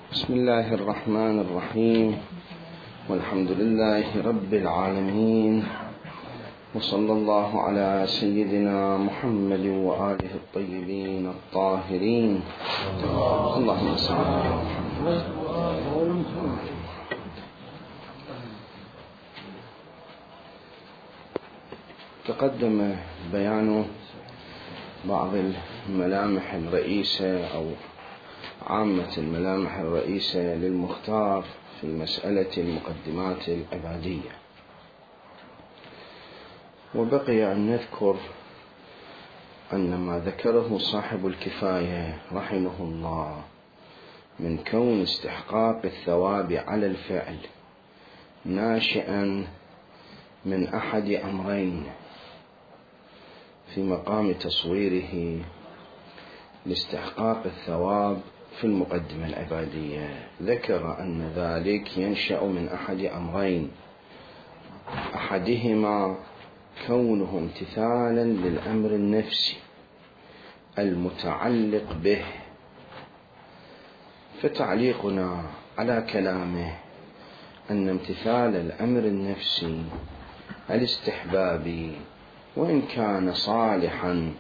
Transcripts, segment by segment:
بسم الله الرحمن الرحيم، والحمد لله رب العالمين، وصلى الله على سيدنا محمد وآله الطيبين الطاهرين. اللهم صل على محمد. تقدم بيان بعض الملامح الرئيسة أو عامة الملامح الرئيسة للمختار في مسألة المقدمات العبادية، وبقي أن نذكر أن ما ذكره صاحب الكفاية رحمه الله من كون استحقاق الثواب على الفعل ناشئا من أحد أمرين في مقام تصويره لاستحقاق الثواب في المقدمة العبادية. ذكر أن ذلك ينشأ من أحد أمرين، أحدهما كونه امتثالا للأمر النفسي المتعلق به، فتعليقنا على كلامه أن امتثال الأمر النفسي الاستحبابي وإن كان صالحا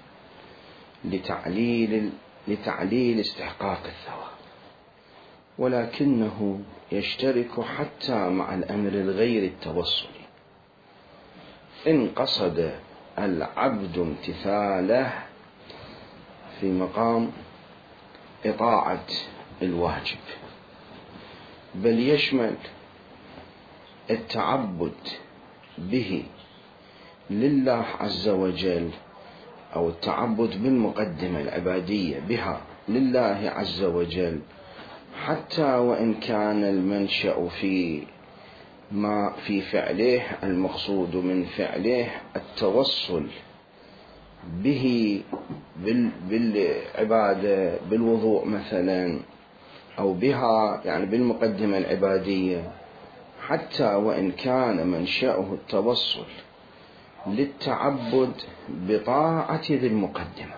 لتعليل استحقاق الثواب، ولكنه يشترك حتى مع الأمر الغير التوصلي. إن قصد العبد امتثاله في مقام إطاعة الواجب، بل يشمل التعبد به لله عز وجل أو التعبد بالمقدمة العبادية بها لله عز وجل، حتى وإن كان المنشأ في ما في فعله، المقصود من فعله التوصل به بالعبادة بالوضوء مثلا أو بها يعني بالمقدمة العبادية، حتى وإن كان منشأه التوصل للتعبد بطاعة ذي المقدمة،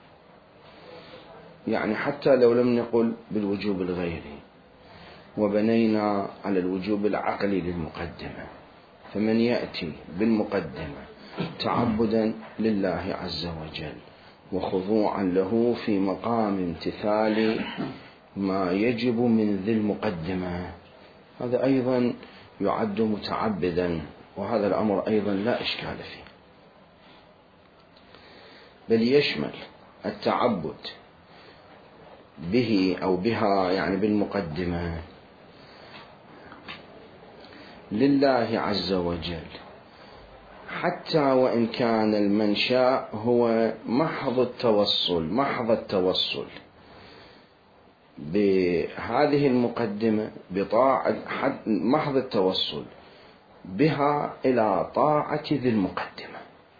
يعني حتى لو لم نقل بالوجوب الغيري وبنينا على الوجوب العقلي للمقدمة، فمن يأتي بالمقدمة تعبدا لله عز وجل وخضوعا له في مقام امتثال ما يجب من ذي المقدمة، هذا أيضا يعد متعبدا، وهذا الأمر أيضا لا إشكال فيه، بل يشمل التعبد به أو بها يعني بالمقدمة لله عز وجل، حتى وإن كان المنشأ هو محض التوصل بهذه المقدمة بطاعة محض التوصل بها إلى طاعة ذي المقدمة.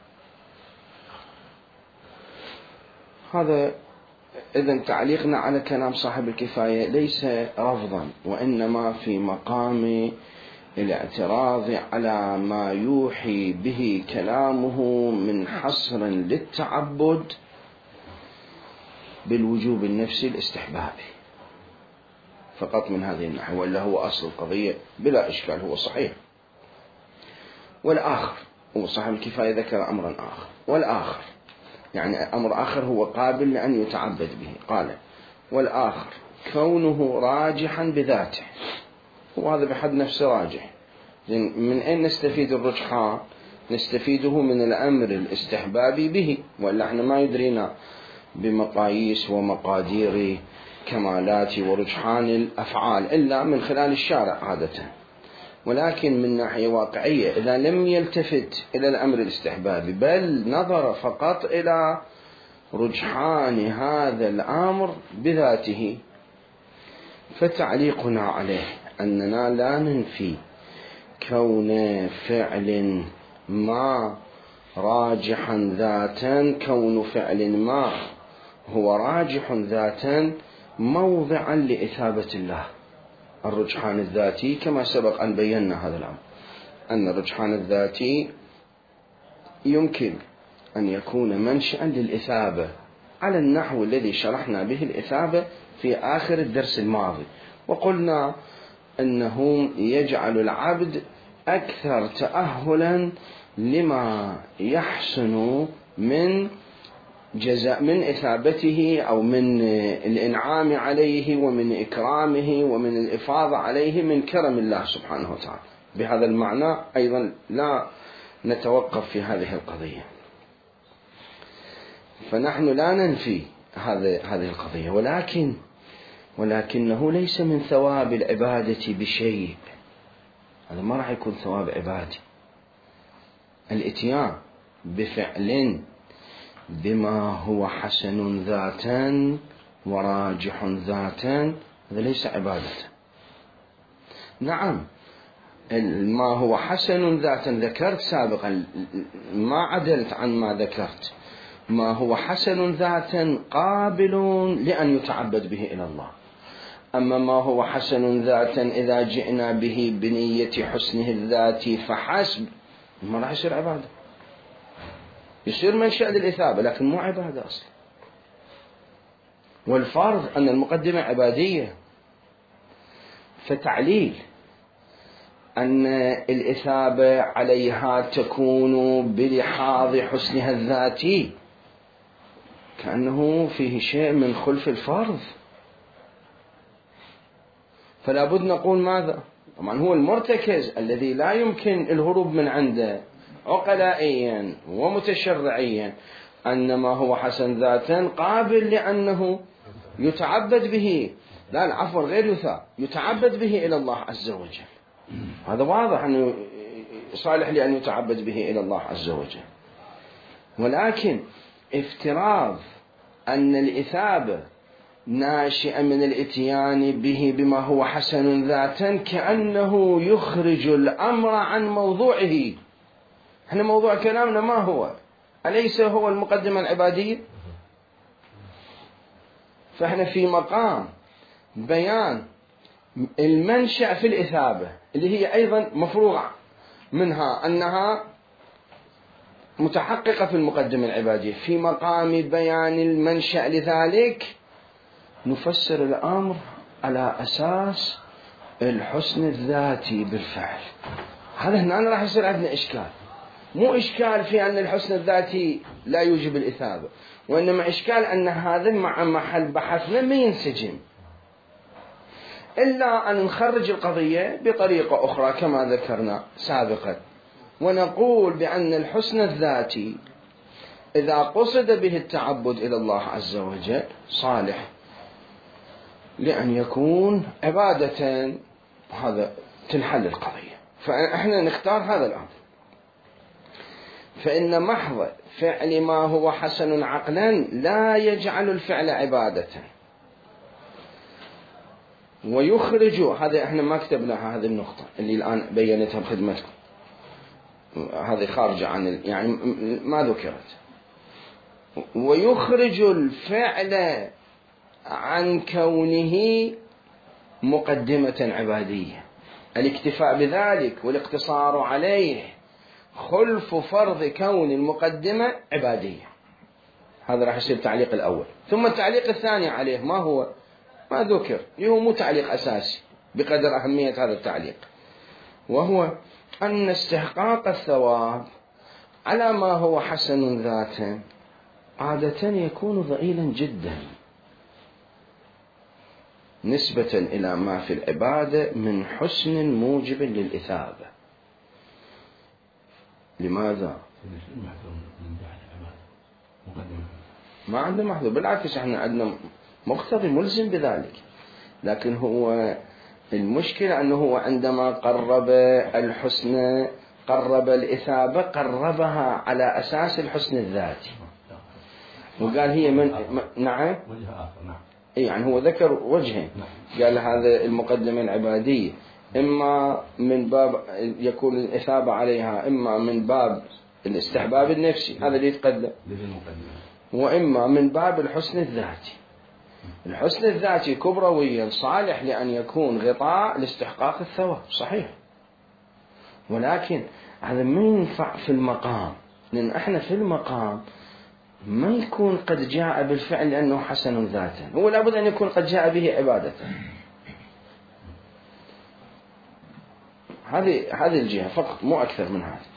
هذا إذن تعليقنا على كلام صاحب الكفاية ليس رفضا، وإنما في مقام الاعتراض على ما يوحي به كلامه من حصر للتعبد بالوجوب النفسي الاستحبابي فقط من هذه الناحية، ولا هو أصل القضية بلا إشكال هو صحيح. والآخر هو صاحب الكفاية ذكر أمرا آخر، والآخر يعني أمر آخر هو قابل لأن يتعبد به، قال والآخر كونه راجحا بذاته، وهذا بحد نفسه راجح. من أين نستفيد الرجحان؟ نستفيده من الأمر الاستحبابي به، وإلا احنا ما يدرينا بمقاييس ومقادير كمالات ورجحان الأفعال إلا من خلال الشارع عادة، ولكن من ناحية واقعية إذا لم يلتفت إلى الأمر الاستحبابي بل نظر فقط إلى رجحان هذا الأمر بذاته، فتعليقنا عليه أننا لا ننفي كون فعل ما راجحا ذاتا، كون فعل ما هو راجح ذاتا موضعا لإثابة الله الرجحان الذاتي، كما سبق أن بينا هذا الأمر، أن الرجحان الذاتي يمكن أن يكون منشأ للإثابة على النحو الذي شرحنا به الإثابة في آخر الدرس الماضي، وقلنا أنه يجعل العبد أكثر تأهلا لما يحسن من جزاء من إثابته أو من الإنعام عليه ومن إكرامه ومن الإفاضة عليه من كرم الله سبحانه وتعالى. بهذا المعنى أيضا لا نتوقف في هذه القضية، فنحن لا ننفي هذه القضية، ولكنه ليس من ثواب العبادة بشيء. هذا ما راح يكون ثواب عبادي. الاتيان بفعل بما هو حسن ذاتا وراجح ذاتا هذا ليس عبادة. نعم ما هو حسن ذاتا ذكرت سابقا، ما عدلت عن ما ذكرت، ما هو حسن ذاتا قابل لأن يتعبد به إلى الله. أما ما هو حسن ذاتا إذا جئنا به بنية حسنه الذاتي فحسب ما راح يصير عبادة، يصير منشأ للإثابة لكن مو عبادة أصلا. والفرض أن المقدمة عبادية، فتعليل أن الإثابة عليها تكون بلحاظ حسنها الذاتي كأنه فيه شيء من خلف الفرض. فلا بد نقول ماذا؟ طبعا هو المرتكز الذي لا يمكن الهروب من عنده عقلائيا ومتشرعيا، أن ما هو حسن ذاتا قابل لأنه يتعبد به، لا عفوا غير يثاب، يتعبد به إلى الله عز وجل. هذا واضح أنه صالح لأن يتعبد به إلى الله عز وجل. ولكن افتراض أن الإثابة ناشئة من الاتيان به بما هو حسن ذاتا كأنه يخرج الأمر عن موضوعه. احنا موضوع كلامنا ما هو؟ أليس هو المقدمة العبادية؟ فاحنا في مقام بيان المنشأ في الإثابة اللي هي أيضا مفروغ منها أنها متحققة في المقدمة العبادية. في مقام بيان المنشأ لذلك نفسر الأمر على أساس الحسن الذاتي بالفعل. هذا هنا راح يصير عندنا إشكال، مو إشكال في أن الحسن الذاتي لا يوجب الإثابة، وإنما إشكال أن هذا مع محل بحثنا ما ينسجم، إلا أن نخرج القضية بطريقة أخرى كما ذكرنا سابقا، ونقول بأن الحسن الذاتي إذا قصد به التعبد إلى الله عز وجل صالح لأن يكون عبادة، هذا تنحل القضية. فإحنا نختار هذا الأمر. فإن محض فعل ما هو حسن عقلا لا يجعل الفعل عبادة، ويخرج هذا احنا ما كتبناها، هذه النقطة اللي الآن بينتها بخدمتكم، هذه خارجة عن يعني ما ذكرت. ويخرج الفعل عن كونه مقدمة عبادية، الاكتفاء بذلك والاقتصار عليه خلف فرض كون المقدمة عبادية. هذا راح يصير التعليق الأول. ثم التعليق الثاني عليه ما هو؟ ما ذكر، هو مو تعليق أساسي بقدر أهمية هذا التعليق، وهو أن استحقاق الثواب على ما هو حسن ذاتا عادة يكون ضئيلا جدا نسبة إلى ما في العبادة من حسن موجب للإثابة. لماذا؟ ما عندنا محذور، بالعكس احنا عندنا مقتضي ملزم بذلك، لكن هو المشكلة أنه هو عندما قرب الحسن قرب الإثابة قربها على أساس الحسن الذاتي، وقال هي من نعم يعني هو ذكر وجهين، قال هذا المقدمة العبادية إما من باب يكون الإثابة عليها، إما من باب الاستحباب النفسي هذا اللي يتقدم، وإما من باب الحسن الذاتي. الحسن الذاتي كبرويا صالح لأن يكون غطاء لاستحقاق الثواب صحيح، ولكن هذا ما ينفع في المقام، لأن احنا في المقام ما يكون قد جاء بالفعل لأنه حسن ذاتا، هو لابد أن يكون قد جاء به عبادة. هذه الجهة فقط، مو أكثر من هذا.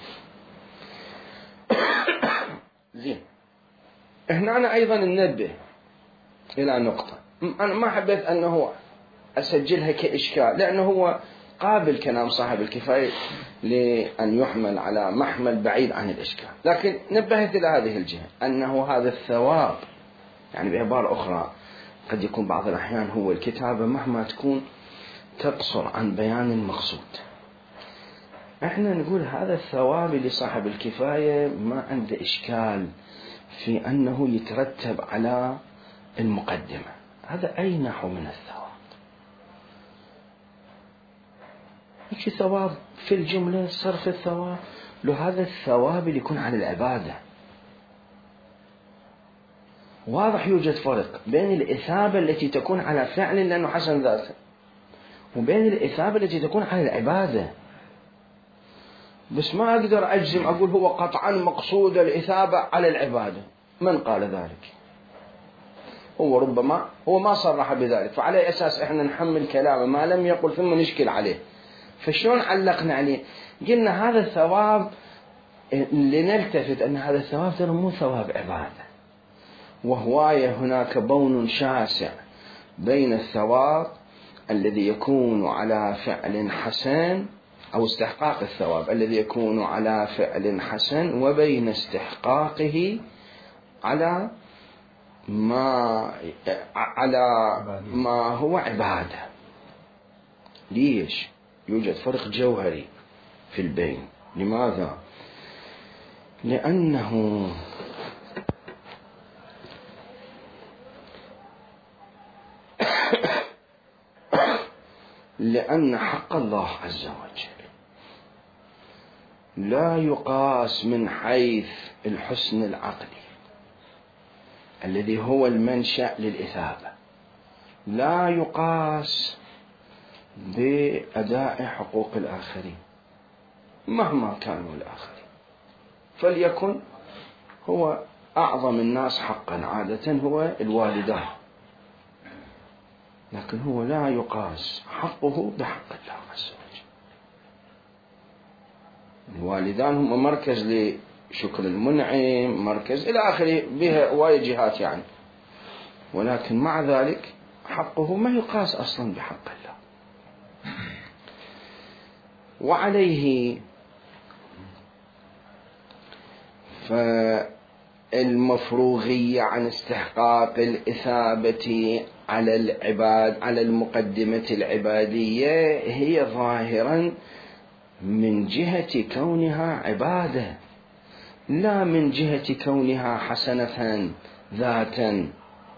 زين، هنا أنا أيضا ننبه إلى نقطة، أنا ما حبيت أنه أسجلها كإشكال، لأنه هو قابل كلام صاحب الكفاية لأن يحمل على محمل بعيد عن الإشكال، لكن نبهت إلى هذه الجهة أنه هذا الثواب، يعني بعبارة أخرى قد يكون بعض الأحيان هو الكتابة مهما تكون تقصر عن بيان المقصود. احنا نقول هذا الثواب لصاحب الكفاية ما عنده إشكال في أنه يترتب على المقدمة، هذا أي نحو من الثواب. هيك ثواب في الجملة صرف الثواب له، هذا الثواب اللي يكون على العبادة. واضح يوجد فرق بين الإثابة التي تكون على فعل لأنه حسن ذاته، وبين الإثابة التي تكون على العبادة. بس ما أقدر أجزم أقول هو قطعا مقصود الإثابة على العبادة، من قال ذلك؟ هو ربما هو ما صرح بذلك، فعلى أساس إحنا نحمل كلامه ما لم يقل ثم نشكل عليه. فشلون علقنا عليه؟ قلنا هذا الثواب لنلتفت أن هذا الثواب ترى مو ثواب عبادة، وهواية هناك بون شاسع بين الثواب الذي يكون على فعل حسن أو استحقاق الثواب الذي يكون على فعل حسن، وبين استحقاقه على ما هو عبادة. ليش؟ يوجد فرق جوهري في البين. لماذا؟ لأن حق الله عز وجل لا يقاس من حيث الحسن العقلي الذي هو المنشأ للإثابة، لا يقاس بأداء حقوق الآخرين مهما كانوا الآخرين، فليكن هو أعظم الناس حقا عادة هو الوالدان، لكن هو لا يقاس حقه بحق الله عز وجل. الوالدان هم مركز لشكر المنعم، مركز إلى آخره، بها وايد جهات يعني، ولكن مع ذلك حقه ما يقاس أصلا بحق الله. وعليه فالمفروغية عن استحقاق الإثابة على العباد على المقدمة العبادية هي ظاهرا من جهة كونها عبادة، لا من جهة كونها حسنة ذاتا.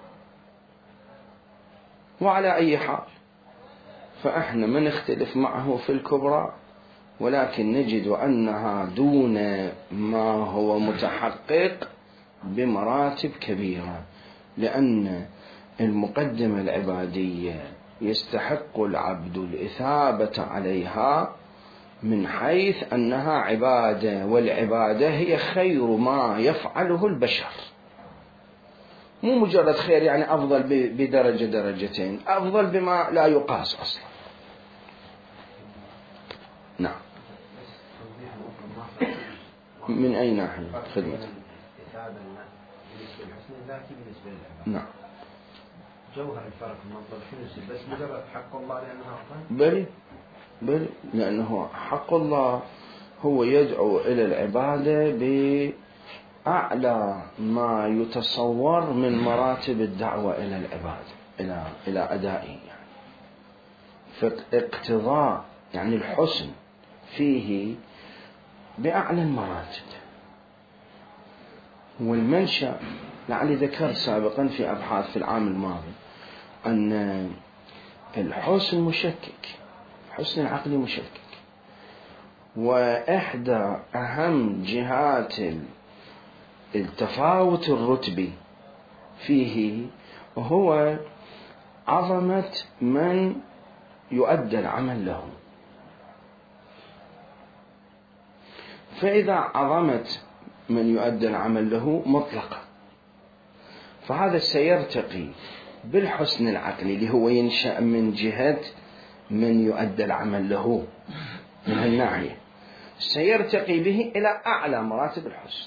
وعلى أي حال فإحنا ما نختلف معه في الكبرى، ولكن نجد أنها دون ما هو متحقق بمراتب كبيرة، لأن المقدمة العبادية يستحق العبد الإثابة عليها من حيث أنها عبادة، والعبادة هي خير ما يفعله البشر، مو مجرد خير يعني أفضل بدرجة درجتين، أفضل بما لا يقاس أصلا. نعم. من أي ناحية؟ خدمة. نعم. جوهر الفرق المنظر شنو بس مجرد حق الله لأنها بل لأنه حق الله هو يدعو إلى العبادة بأعلى ما يتصور من مراتب الدعوة إلى العبادة إلى أدائه يعني. فاقتضاء يعني الحسن فيه بأعلى المراتب. والمنشأ لعلي ذكرت سابقا في أبحاث في العام الماضي أن الحسن مشكك، الحسن العقلي مشكك، وإحدى أهم جهات التفاوت الرتبي فيه هو عظمة من يؤدى العمل له. فإذا عظمت من يؤدى العمل له مطلقا، فهذا سيرتقي بالحسن العقلي اللي هو ينشأ من جهة من يؤدى العمل له، من هالناحية سيرتقي به إلى أعلى مراتب الحسن.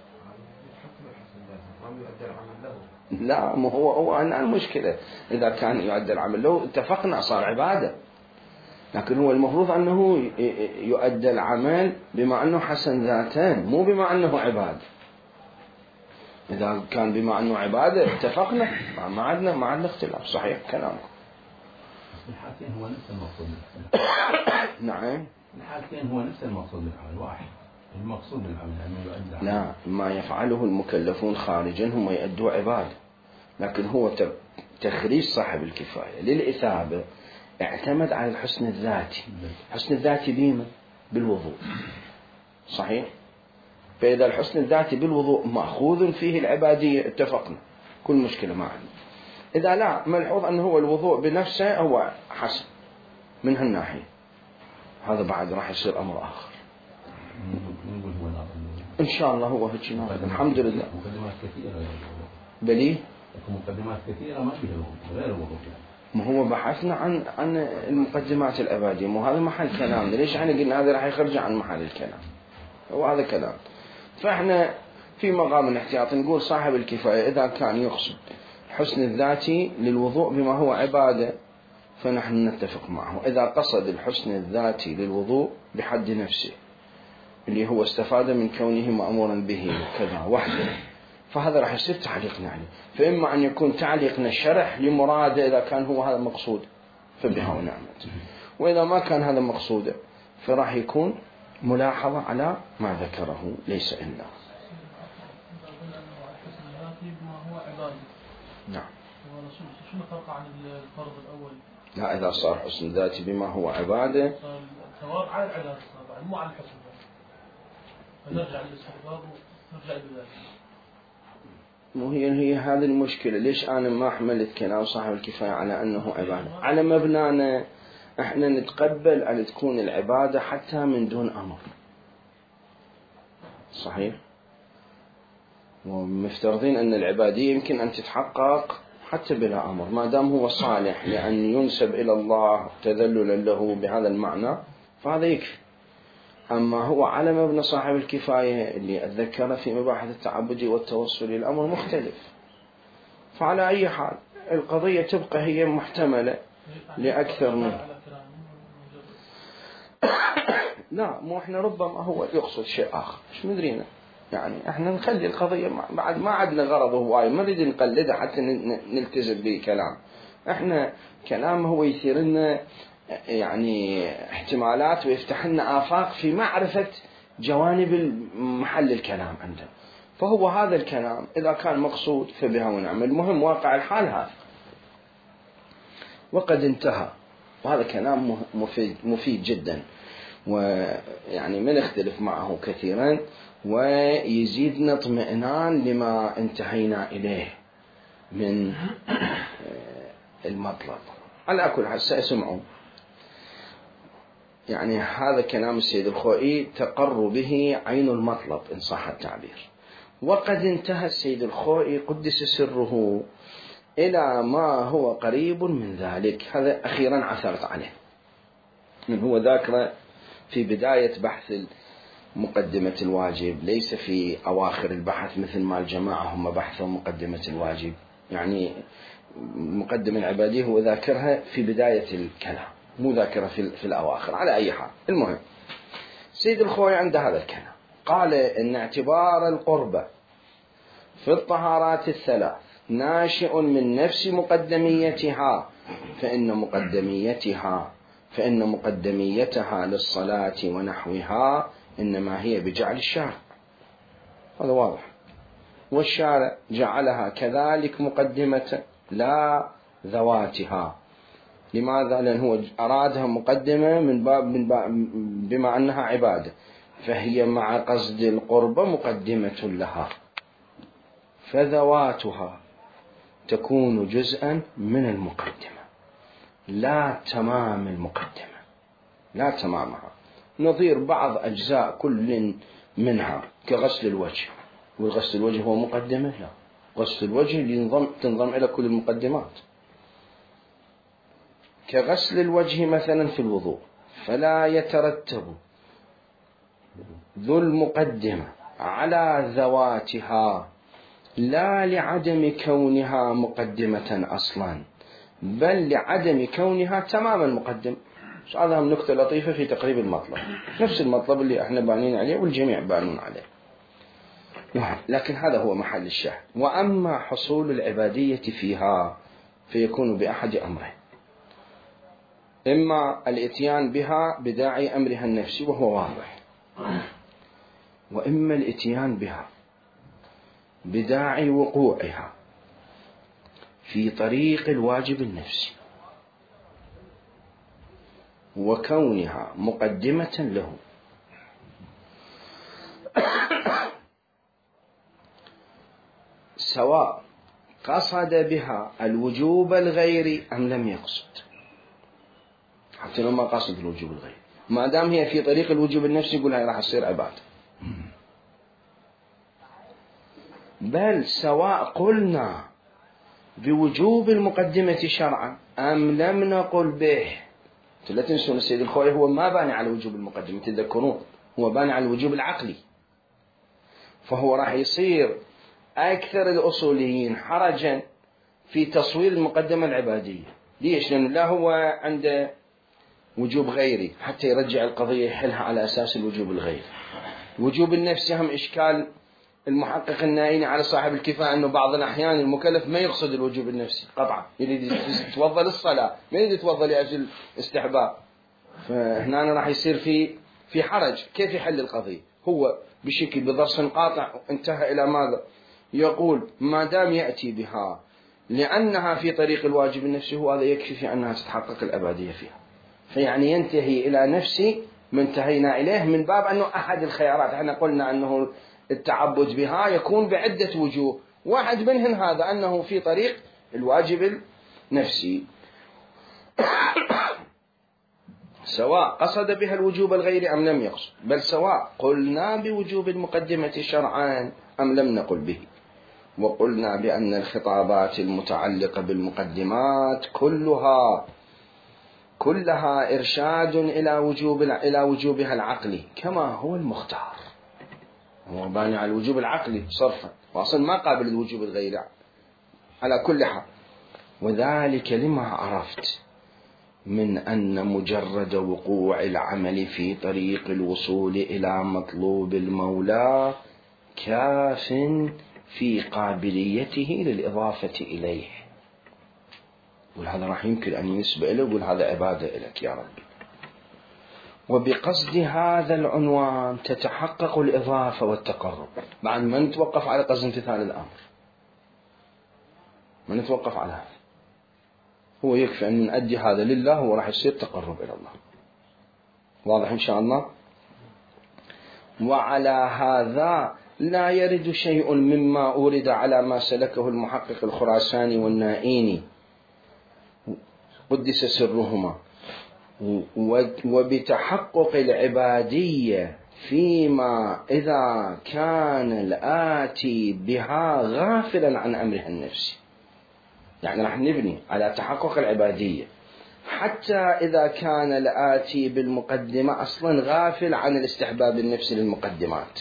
لا، ما هو أنا المشكلة إذا كان يعد العمل له اتفقنا صار عبادة، لكن هو المفروض أنه يؤدى العمل بما أنه حسن ذاتين مو بما أنه عبادة. إذا كان بما أنه عبادة اتفقنا، ما عندنا اختلاف. صحيح كلامك. الحالتين هو نفس المقصود. نعم، الحالتين هو نفس المقصود بالعمل واحد. المقصود بالعمل أنه يؤدى. لا، ما يفعله المكلفون خارجا هم يؤدوا عبادة، لكن هو تخريج صاحب الكفاية للإثابة اعتمد على الحسن الذاتي. الحسن الذاتي بيما بالوضوء. صحيح. فإذا الحسن الذاتي بالوضوء مأخوذ فيه العبادية اتفقنا، كل مشكلة ما عندنا. إذا لا، ملحوظ أنه هو الوضوء بنفسه هو حسن من هالناحية، هذا بعد راح يصير أمر آخر إن شاء الله. هو هيك الحمد لله. مقدمات كثيرة بليه مقدمات كثيرة ما فيها غير الوضوء. ما هو بحثنا عن المقدمات الأبادية، مو هذا محل كلامنا. ليش احنا قلنا هذا راح يخرج عن محل الكلام، هو هذا كلام. فاحنا في مقام الاحتياط نقول صاحب الكفاية إذا كان يقصد الحسن الذاتي للوضوء بما هو عبادة فنحن نتفق معه. إذا قصد الحسن الذاتي للوضوء بحد نفسه اللي هو استفاد من كونه مأمورا به كذا وحده، فهذا راح يصير تعليقنا عليه. فإما أن يكون تعليقنا شرح لمراده إذا كان هو هذا مقصود فبها ونعمت، وإذا ما كان هذا مقصوده فراح يكون ملاحظة على ما ذكره ليس إلا. نعم. شنو الفرق عن الفرض الأول؟ لا، إذا صار حسن ذاتي بما هو عبادة ثواب على العبادة مو على الحسن، فنرجع للاستحباب ونرجع لذلك. مو هي هذه المشكلة. ليش أنا ما حملت كلام صاحب الكفاية على أنه عبادة؟ على مبنانا احنا نتقبل أن تكون العبادة حتى من دون أمر. صحيح. ومفترضين أن العبادية يمكن أن تتحقق حتى بلا أمر ما دام هو صالح لأن ينسب إلى الله تذللا له بهذا المعنى فهذا يكفي. أما هو على مبنى صاحب الكفاية اللي أتذكر في مباحث التعبد والتوصل الأمر مختلف. فعلى أي حال القضية تبقى هي محتملة لأكثر منه. لا، مو إحنا ربما هو يقصد شيء آخر مش مدرينا. يعني إحنا نخلي القضية بعد ما عدنا غرضه هواي، ما نريد نقلده حتى نلتزم به كلام. إحنا كلام هو يثير لنا يعني احتمالات ويفتح لنا آفاق في معرفة جوانب محل الكلام عنده. فهو هذا الكلام إذا كان مقصود فبها ونعم. المهم واقع الحال هذا وقد انتهى، وهذا كلام مفيد جدا، ويعني ما نختلف معه كثيرا ويزيدنا اطمئنان لما انتهينا إليه من المطلب. على كل حال سأسمعوا يعني هذا كلام السيد الخوئي تقر به عين المطلب إن صح التعبير. وقد انتهى السيد الخوئي قدس سره إلى ما هو قريب من ذلك. هذا أخيرا عثرت عليه، من هو ذاكر في بداية بحث مقدمة الواجب، ليس في أواخر البحث مثل ما الجماعة هم بحثوا مقدمة الواجب. يعني مقدمة العبادية هو ذاكرها في بداية الكلام مو ذاكرها في الأواخر. على أي حال المهم سيد الخوي عند هذا الكلام قال إن اعتبار القربة في الطهارات الثلاث ناشئ من نفس مقدميتها، فإن مقدميتها للصلاة ونحوها إنما هي بجعل الشارع. هذا واضح. والشارع جعلها كذلك مقدمة لا ذواتها. لماذا؟ لأن هو أرادها مقدمة من باب بما أنها عبادة، فهي مع قصد القربة مقدمة لها، فذواتها تكون جزءا من المقدمة لا تمام المقدمة، لا تمامها. نظير بعض أجزاء كل منها كغسل الوجه، والغسل الوجه هو مقدمة؟ لا، غسل الوجه تنضم إلى كل المقدمات. كغسل الوجه مثلا في الوضوء فلا يترتب ذو المقدمة على ذواتها لا لعدم كونها مقدمة أصلا، بل لعدم كونها تماما مقدم. هذا هم نكتة لطيفة في تقريب المطلب، نفس المطلب اللي احنا بانين عليه والجميع بانون عليه، لكن هذا هو محل الشاهد. وأما حصول العبادية فيها فيكون بأحد أمرين: إما الإتيان بها بداعي أمرها النفسي وهو واضح، وإما الإتيان بها بداعي وقوعها في طريق الواجب النفسي وكونها مقدمة له، سواء قصد بها الوجوب الغيري أم لم يقصد. حتى لو ما قصد الوجوب الغيري، ما دام هي في طريق الوجوب النفسي يقول هاي راح تصير عبادة. بل سواء قلنا بوجوب المقدمة شرعا أم لم نقل به. لا تنسون السيد الخوي هو ما باني على وجوب المقدمة، تذكرون هو باني على الوجوب العقلي، فهو راح يصير أكثر الأصوليين حرجا في تصوير المقدمة العبادية. ليش؟ لأنه لا هو عنده وجوب غيري حتى يرجع القضية يحلها على أساس الوجوب الغيري. الوجوب النفسي هم إشكال المحقق النائين على صاحب الكفاية أنه بعض الأحيان المكلف ما يقصد الوجوب النفسي قطعا، يريد يتوضأ للصلاة، ما يريد يتوضأ لأجل استحباب. فهنا راح يصير في حرج. كيف يحل القضية؟ هو بشكل بضرس قاطع انتهى إلى ماذا؟ يقول ما دام يأتي بها لأنها في طريق الواجب النفسي هو هذا يكفي في أنها تتحقق الأبدية فيها. فيعني ينتهي إلى نفسي ما انتهينا إليه، من باب أنه أحد الخيارات. احنا قلنا أنه التعبد بها يكون بعدة وجوه، واحد منهم هذا أنه في طريق الواجب النفسي سواء قصد بها الوجوب الغير أم لم يقصد، بل سواء قلنا بوجوب المقدمة شرعا أم لم نقل به. وقلنا بأن الخطابات المتعلقة بالمقدمات كلها إرشاد إلى وجوبها العقلي كما هو المختار. هو باني على الوجوب العقلي صرفا، وأصلا ما قابل الوجوب الغيري على كل حال. وذلك لما عرفت من أن مجرد وقوع العمل في طريق الوصول إلى مطلوب المولى كاف في قابليته للإضافة إليه. وهذا راح يمكن أن ينسب إليه ويقول هذا عبادة لك يا ربي. وبقصد هذا العنوان تتحقق الإضافة والتقرب، بعد ما نتوقف على قصد امتثال الأمر، ما نتوقف على هذا. هو يكفي أن نؤدي هذا لله وراح يصير تقرب إلى الله. واضح إن شاء الله؟ وعلى هذا لا يرد شيء مما أورد على ما سلكه المحقق الخراساني والنائيني قدس سرهما، وبتحقق العبادية فيما إذا كان الآتي بها غافلا عن أمرها النفسي. يعني راح نبني على تحقق العبادية حتى إذا كان الآتي بالمقدمة أصلا غافل عن الاستحباب النفسي للمقدمات،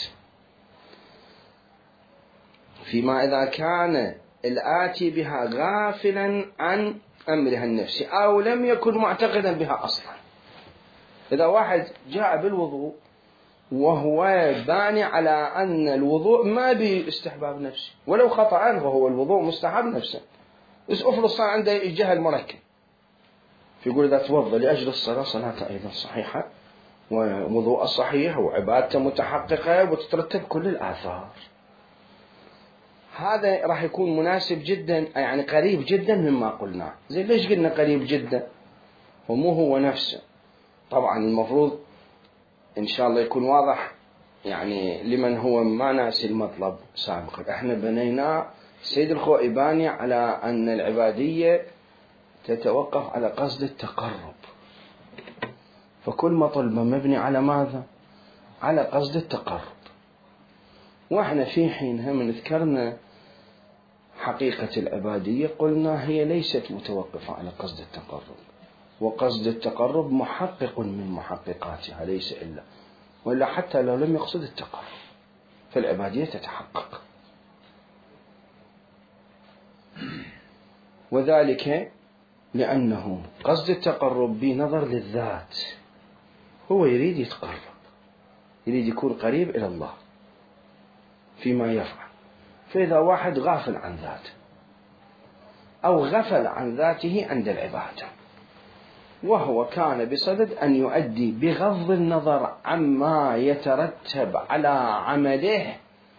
فيما إذا كان الآتي بها غافلا عن أمرها النفسي أو لم يكن معتقدا بها أصلا. إذا واحد جاء بالوضوء وهو باني على أن الوضوء ما باستحباب نفسي ولو خطأ، فهو الوضوء مستحب نفسه، بس أفرض صار عنده جهل مركب، فيقول إذا توضأ لأجل الصلاة صلاة أيضا صحيحة ووضوء صحيح وعبادته متحققة وتترتب كل الآثار. هذا راح يكون مناسب جدا، يعني قريب جدا مما قلنا. زي ليش قلنا قريب جدا؟ ومو هو نفسه. طبعا المفروض إن شاء الله يكون واضح يعني لمن هو ما ناسي المطلب سابقا. احنا بنينا السيد الخوئي باني على أن العبادية تتوقف على قصد التقرب، فكل مطلب مبني على ماذا؟ على قصد التقرب. واحنا في حينها من ذكرنا حقيقة العبادية قلنا هي ليست متوقفة على قصد التقرب، وقصد التقرب محقق من محققاتها ليس إلا، وإلا حتى لو لم يقصد التقرب فالعبادية تتحقق. وذلك لأنه قصد التقرب بنظر للذات، هو يريد يتقرب، يريد يكون قريب إلى الله فيما يفعل. فإذا واحد غافل عن ذاته أو غفل عن ذاته عند العبادة، وهو كان بصدد أن يؤدي بغض النظر عما يترتب على عمله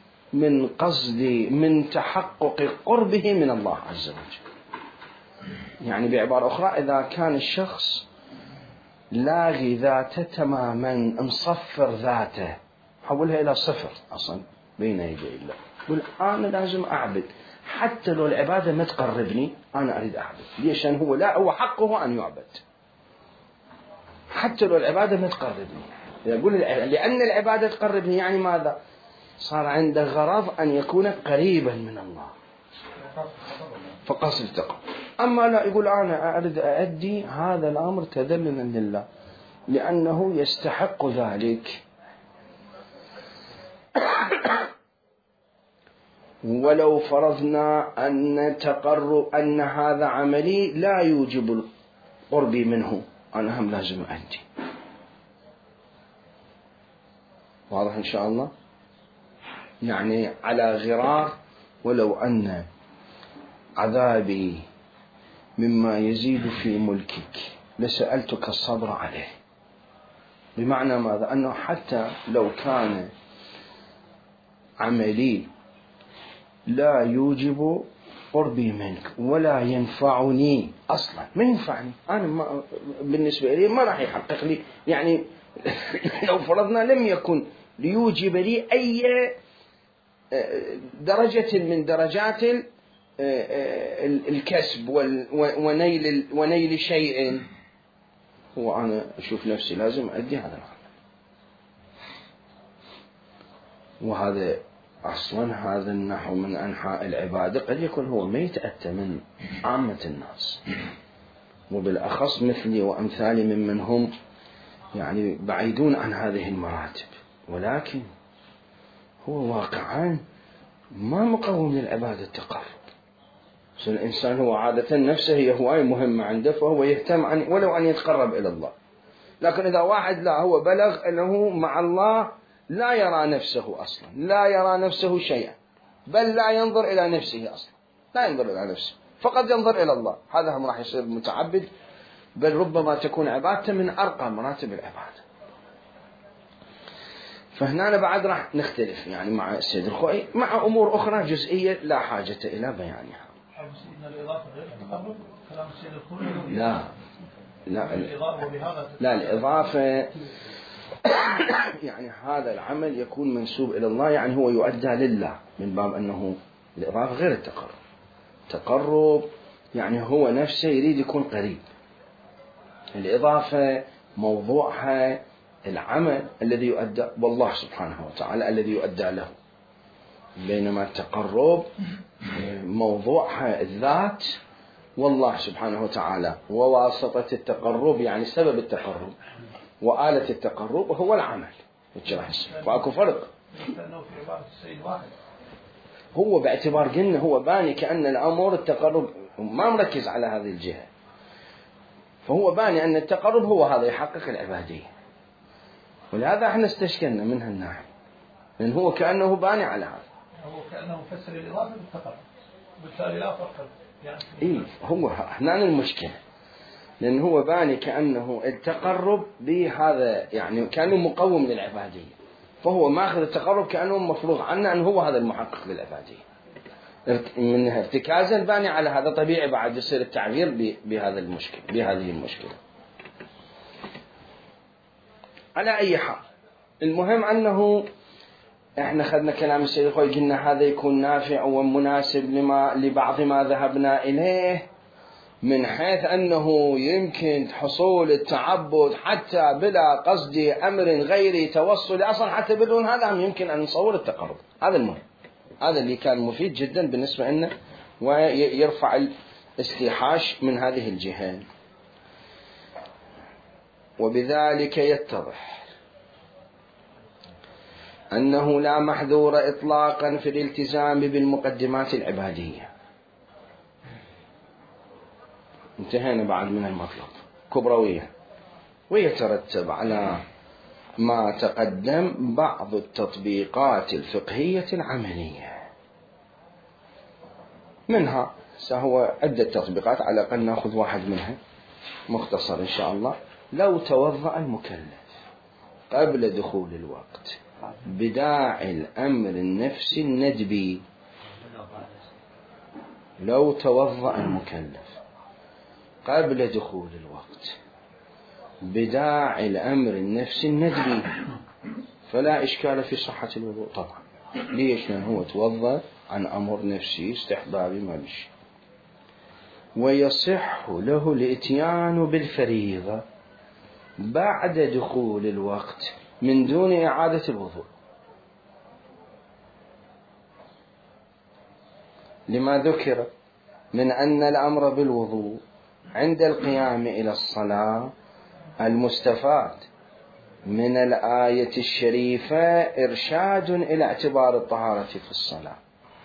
من تحقق قربه من الله عز وجل. يعني بعبارة أخرى، إذا كان الشخص لاغي ذاته تماما، مصفر ذاته، حولها إلى صفر أصلا بين يدي الله، يقول أنا لازم أعبد حتى لو العبادة ما تقربني، أنا أريد أعبد. ليش؟ هو حقه أن يعبد حتى لو العبادة ما تقربني. يقول لأن العبادة تقربني، يعني ماذا؟ صار عنده غرض أن يكون قريبا من الله فقصد التقرب. أما لا، يقول أنا أريد أؤدي هذا الأمر تذللا لله لأنه يستحق ذلك، ولو فرضنا أن هذا عملي لا يوجب قربي منه، أنا هم لازم أؤدي. واضح إن شاء الله؟ يعني على غرار، ولو أن عذابي مما يزيد في ملكك لسألتك الصبر عليه. بمعنى ماذا؟ أنه حتى لو كان عملي لا يوجب قربي منك ولا ينفعني أصلا، ما ينفعني أنا، بالنسبة لي ما راح يحقق لي. يعني لو فرضنا لم يكن ليوجب لي أي درجة من درجات الكسب ونيل شيء، وأنا أشوف نفسي لازم أدي هذا العمل. وهذا أصلا هذا النحو من أنحاء العبادة قد يكون هو ما يتأتى من عامة الناس، وبالأخص مثلي وأمثالي ممن هم يعني بعيدون عن هذه المراتب، ولكن هو واقعا ما مقوم للعبادة التقرب. الإنسان هو عادة نفسه هي هواية مهمة عنده، فهو يهتم ولو أن يتقرب إلى الله. لكن إذا واحد لا، هو بلغ أنه مع الله لا يرى نفسه أصلا، لا يرى نفسه شيئا، بل لا ينظر إلى نفسه أصلا، لا ينظر إلى نفسه، فقد ينظر إلى الله، هذا هم راح يصير متعبد، بل ربما تكون عبادته من أرقى مراتب العبادة. فهنا بعد راح نختلف يعني مع السيد الخوئي مع أمور أخرى جزئية لا حاجة إلى بيانها. لا الإضافة يعني هذا العمل يكون منسوب إلى الله، يعني هو يؤدى لله، من باب أنه الإضافة غير التقرب. التقرب يعني هو نفسه يريد يكون قريب، الإضافة موضوعها العمل الذي يؤدى والله سبحانه وتعالى الذي يؤدى له، بينما التقرب موضوعها الذات والله سبحانه وتعالى، وواسطة التقرب يعني سبب التقرب وآلة التقرب هو العمل. فأكو فرق. هو باعتبار قلنا هو باني كأن الأمور التقرب ما مركز على هذه الجهة، فهو باني أن التقرب هو هذا يحقق العبادية، ولهذا احنا استشكلنا منها الناحية، لأن هو كأنه باني على هذا، هو كأنه فسر الإضافة بالتقرب، بالتالي لا فرق يعني. إيه هو هنا المشكلة، لأن هو باني كأنه التقرب بهذا يعني كأنه مقوم للعبادية، فهو ماخذ التقرب كأنه مفروض عنه أنه هو هذا المحقق للعبادية، منها ارتكازا باني على هذا. طبيعي بعد يصير التعبير بهذه المشكلة. على أي حال، المهم أنه احنا خذنا كلام السيد الخوئي، قلنا هذا يكون نافع ومناسب لبعض ما ذهبنا إليه، من حيث أنه يمكن حصول التعبد حتى بلا قصد أمر غير توصل أصلا، حتى بدون هذا هم يمكن أن نصور التقرب. هذا المهم، هذا اللي كان مفيد جدا بالنسبة لنا ويرفع الاستيحاش من هذه الجهة. وبذلك يتضح أنه لا محذور إطلاقا في الالتزام بالمقدمات العبادية. انتهينا بعد من المطلب كبروية. ويترتب على ما تقدم بعض التطبيقات الفقهية العملية، منها سهو عدة تطبيقات، على الأقل نأخذ واحد منها مختصر إن شاء الله. لو توضأ المكلف قبل دخول الوقت بداعي الأمر النفسي الندبي، لو توضأ المكلف قبل دخول الوقت بداعي الأمر النفسي الندبي فلا إشكال في صحة الوضوء طبعا. ليش؟ لأنه هو توضأ عن أمر نفسي استحبابي ما بشي. ويصح له الإتيان بالفريضة بعد دخول الوقت من دون إعادة الوضوء، لما ذكر من أن الأمر بالوضوء عند القيام إلى الصلاة المستفاد من الآية الشريفة إرشاد إلى اعتبار الطهارة في الصلاة،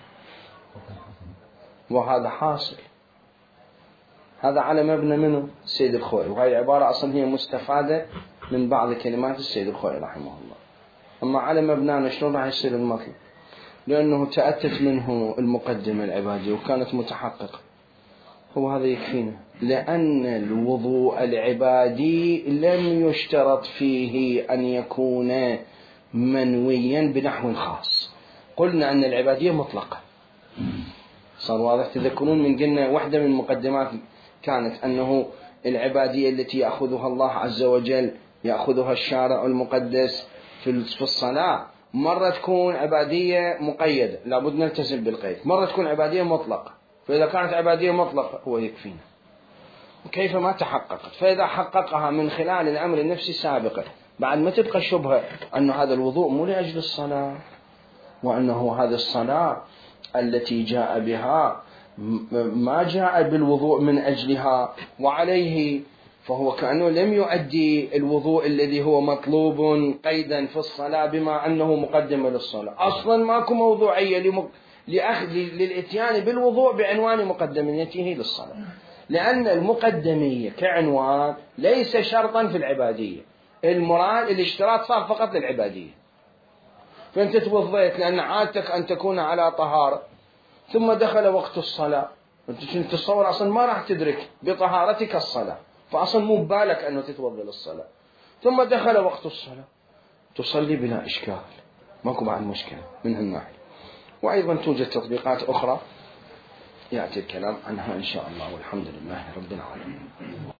وهذا حاصل. هذا على مبنى منه السيد الخوئي، وهي عبارة أصلا هي مستفادة من بعض كلمات السيد الخوئي رحمه الله. أما على مبنانا شلون راح يصير المطلب؟ لأنه تأتت منه المقدمة العبادية وكانت متحققة، هو هذا يكفينا. لأن الوضوء العبادي لم يشترط فيه أن يكون منويا بنحو خاص. قلنا أن العبادية مطلقة، صار واضح؟ تذكرون من قلنا واحدة من المقدمات كانت أنه العبادية التي يأخذها الله عز وجل يأخذها الشارع المقدس في الصلاة، مرة تكون عبادية مقيدة لابد نلتزم بالقيد، مرة تكون عبادية مطلقة. فإذا كانت عبادية مطلقة هو يكفينا. كيف ما تحققت؟ فإذا حققها من خلال الأمر النفسي سابقا بعد ما تبقى شبهة أن هذا الوضوء مو لأجل الصلاة، وأنه هذا الصلاة التي جاء بها ما جاء بالوضوء من أجلها، وعليه فهو كأنه لم يؤدي الوضوء الذي هو مطلوب قيدا في الصلاة بما أنه مقدمة للصلاة. أصلا ماكو موضوعية للإتيان بالوضوء بعنوان مقدميته للصلاة، لأن المقدمية كعنوان ليس شرطا في العبادية. المراد الاشتراط صار فقط للعبادية. فأنت توضيت لأن عادتك أن تكون على طهارة، ثم دخل وقت الصلاة، أنت تتصور أصلا ما راح تدرك بطهارتك الصلاة، فأصلا مو ببالك أنه تتوضى للصلاة، ثم دخل وقت الصلاة تصلي بلا إشكال، ماكو بعد مشكلة من هالناحية. وأيضا توجد تطبيقات أخرى يأتي الكلام عنها إن شاء الله، والحمد لله رب العالمين.